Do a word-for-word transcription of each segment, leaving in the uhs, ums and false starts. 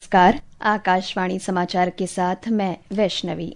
नमस्कार, आकाशवाणी समाचार के साथ मैं वैष्णवी।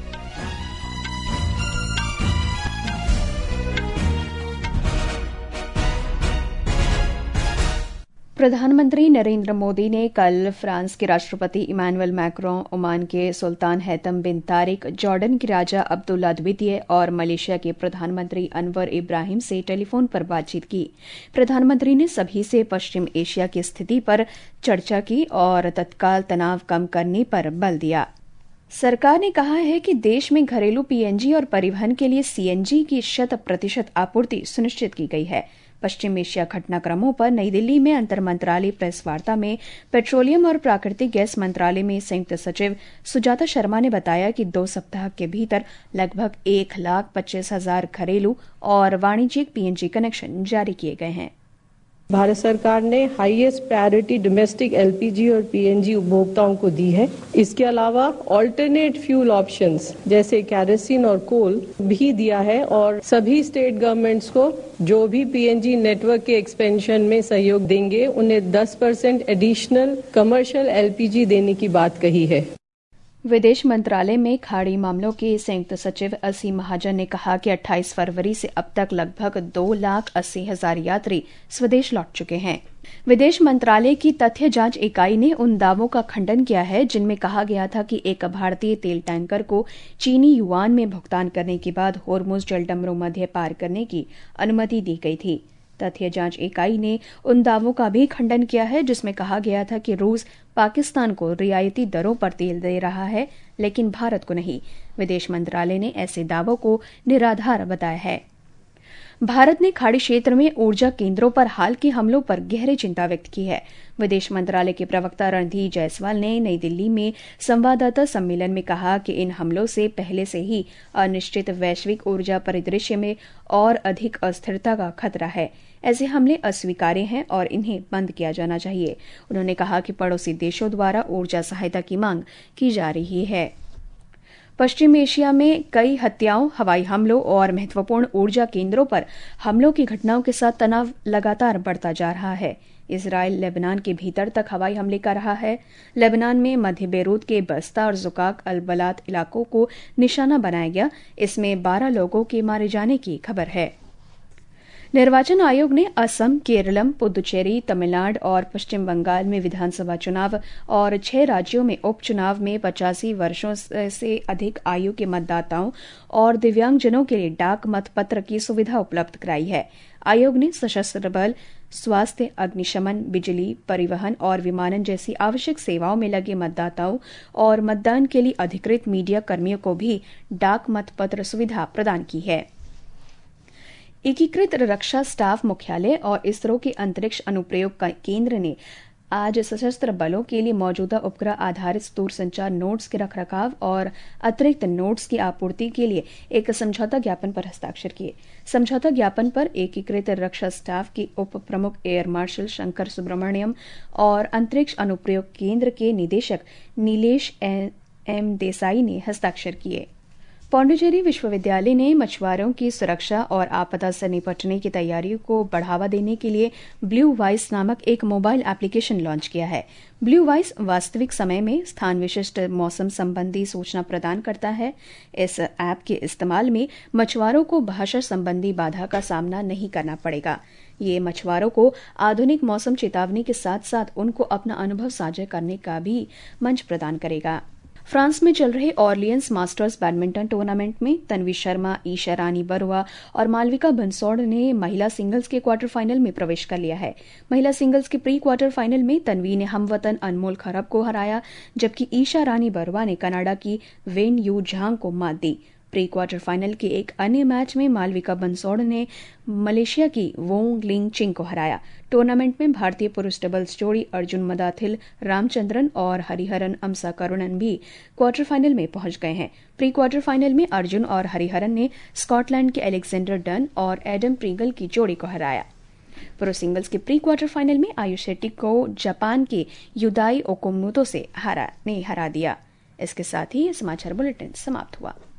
प्रधानमंत्री नरेंद्र मोदी ने कल फ्रांस के राष्ट्रपति इमैनुअल मैक्रों, ओमान के सुल्तान हैतम बिन तारिक, जॉर्डन के राजा अब्दुल्ला द्वितीय और मलेशिया के प्रधानमंत्री अनवर इब्राहिम से टेलीफोन पर बातचीत की। प्रधानमंत्री ने सभी से पश्चिम एशिया की स्थिति पर चर्चा की और तत्काल तनाव कम करने पर बल दिया। सरकार ने कहा है कि देश में घरेलू पीएनजी और परिवहन के लिए सीएनजी की शत प्रतिशत आपूर्ति सुनिश्चित की गई है। पश्चिम एशिया घटनाक्रमों पर नई दिल्ली में अंतर मंत्रालय प्रेस वार्ता में पेट्रोलियम और प्राकृतिक गैस मंत्रालय में संयुक्त सचिव सुजाता शर्मा ने बताया कि दो सप्ताह के भीतर लगभग एक लाख पच्चीस हजार घरेलू और वाणिज्यिक पीएनजी कनेक्शन जारी किए गए हैं। भारत सरकार ने हाईएस्ट प्रायोरिटी डोमेस्टिक एलपीजी और पीएनजी उपभोक्ताओं को दी है। इसके अलावा ऑल्टरनेट फ्यूल ऑप्शंस जैसे कैरोसिन और कोल भी दिया है और सभी स्टेट गवर्नमेंट्स को जो भी पीएनजी नेटवर्क के एक्सपेंशन में सहयोग देंगे उन्हें दस परसेंट एडिशनल कमर्शियल एलपीजी देने की बात कही है। विदेश मंत्रालय में खाड़ी मामलों के संयुक्त सचिव असीम महाजन ने कहा कि अट्ठाईस फरवरी से अब तक लगभग दो लाख अस्सी हजार यात्री स्वदेश लौट चुके हैं। विदेश मंत्रालय की तथ्य जांच इकाई ने उन दावों का खंडन किया है जिनमें कहा गया था कि एक भारतीय तेल टैंकर को चीनी युआन में भुगतान करने के बाद होर्मुज जलडमरू मध्य पार करने की अनुमति दी गई थी। तथ्य जांच इकाई ने उन दावों का भी खंडन किया है जिसमें कहा गया था कि रूस पाकिस्तान को रियायती दरों पर तेल दे रहा है लेकिन भारत को नहीं। विदेश मंत्रालय ने ऐसे दावों को निराधार बताया है। भारत ने खाड़ी क्षेत्र में ऊर्जा केंद्रों पर हाल के हमलों पर गहरी चिंता व्यक्त की है। विदेश मंत्रालय के प्रवक्ता रणधीर जायसवाल ने नई दिल्ली में संवाददाता सम्मेलन में कहा कि इन हमलों से पहले से ही अनिश्चित वैश्विक ऊर्जा परिदृश्य में और अधिक अस्थिरता का खतरा है। ऐसे हमले अस्वीकार्य हैं और इन्हें बंद किया जाना चाहिए। उन्होंने कहा कि पड़ोसी देशों द्वारा ऊर्जा सहायता की मांग की जा रही है। पश्चिम एशिया में कई हत्याओं, हवाई हमलों और महत्वपूर्ण ऊर्जा केंद्रों पर हमलों की घटनाओं के साथ तनाव लगातार बढ़ता जा रहा है। इजरायल लेबनान के भीतर तक हवाई हमले कर रहा है। लेबनान में मध्य बेरूत के बस्ता और जुकाक अल बलात इलाकों को निशाना बनाया गया। इसमें बारह लोगों के मारे जाने की खबर है। निर्वाचन आयोग ने असम, केरलम, पुदुचेरी, तमिलनाडु और पश्चिम बंगाल में विधानसभा चुनाव और छह राज्यों में उपचुनाव में पचासी वर्षों से अधिक आयु के मतदाताओं और दिव्यांगजनों के लिए डाक मतपत्र की सुविधा उपलब्ध कराई है। आयोग ने सशस्त्र बल, स्वास्थ्य, अग्निशमन, बिजली, परिवहन और विमानन जैसी आवश्यक सेवाओं में लगे मतदाताओं और मतदान के लिए अधिकृत मीडिया कर्मियों को भी डाक मतपत्र सुविधा प्रदान की है। एकीकृत रक्षा स्टाफ मुख्यालय और इसरो के अंतरिक्ष अनुप्रयोग केंद्र ने आज सशस्त्र बलों के लिए मौजूदा उपग्रह आधारित दूरसंचार नोड्स के रखरखाव और अतिरिक्त नोड्स की आपूर्ति के लिए एक समझौता ज्ञापन पर हस्ताक्षर किए। समझौता ज्ञापन पर एकीकृत रक्षा स्टाफ के उप प्रमुख एयर मार्शल शंकर सुब्रमण्यम और अंतरिक्ष अनुप्रयोग केंद्र के निदेशक नीलेश एम देसाई ने हस्ताक्षर किए। पौंडीचेरी विश्वविद्यालय ने मछुआरों की सुरक्षा और आपदा से निपटने की तैयारियों को बढ़ावा देने के लिए ब्लू वाइस नामक एक मोबाइल एप्लीकेशन लॉन्च किया है। ब्लू वाइस वास्तविक समय में स्थान विशिष्ट मौसम संबंधी सूचना प्रदान करता है। इस ऐप के इस्तेमाल में मछुआरों को भाषा संबंधी बाधा का सामना नहीं करना पड़ेगा। ये मछुआरों को आधुनिक मौसम चेतावनी के साथ साथ उनको अपना अनुभव साझा करने का भी मंच प्रदान करेगा। फ्रांस में चल रहे ऑरलियंस मास्टर्स बैडमिंटन टूर्नामेंट में तन्वी शर्मा, ईशा रानी बरुआ और मालविका बंसोड़ ने महिला सिंगल्स के क्वार्टर फाइनल में प्रवेश कर लिया है। महिला सिंगल्स के प्री क्वार्टर फाइनल में तन्वी ने हमवतन अनमोल खरब को हराया, जबकि ईशा रानी बरुआ ने कनाडा की वेन यू झांग को मात दी। प्री क्वार्टर फाइनल के एक अन्य मैच में मालविका बंसोड़ ने मलेशिया की वोंग लिंग चिंग को हराया। टूर्नामेंट में भारतीय पुरुष डबल्स जोड़ी अर्जुन मदाथिल रामचंद्रन और हरिहरन अमसा करुणन भी क्वार्टर फाइनल में पहुंच गए हैं। प्री क्वार्टर फाइनल में अर्जुन और हरिहरन ने स्कॉटलैंड के अलेक्जेंडर डन और एडम प्रीगल की जोड़ी को हराया। पुरुष सिंगल्स के प्री क्वार्टर फाइनल में आयुष शेट्टी को जापान के युदाई ओकोमोतो से हरा ने हरा दिया। इसके साथ ही यह समाचार बुलेटिन समाप्त हुआ।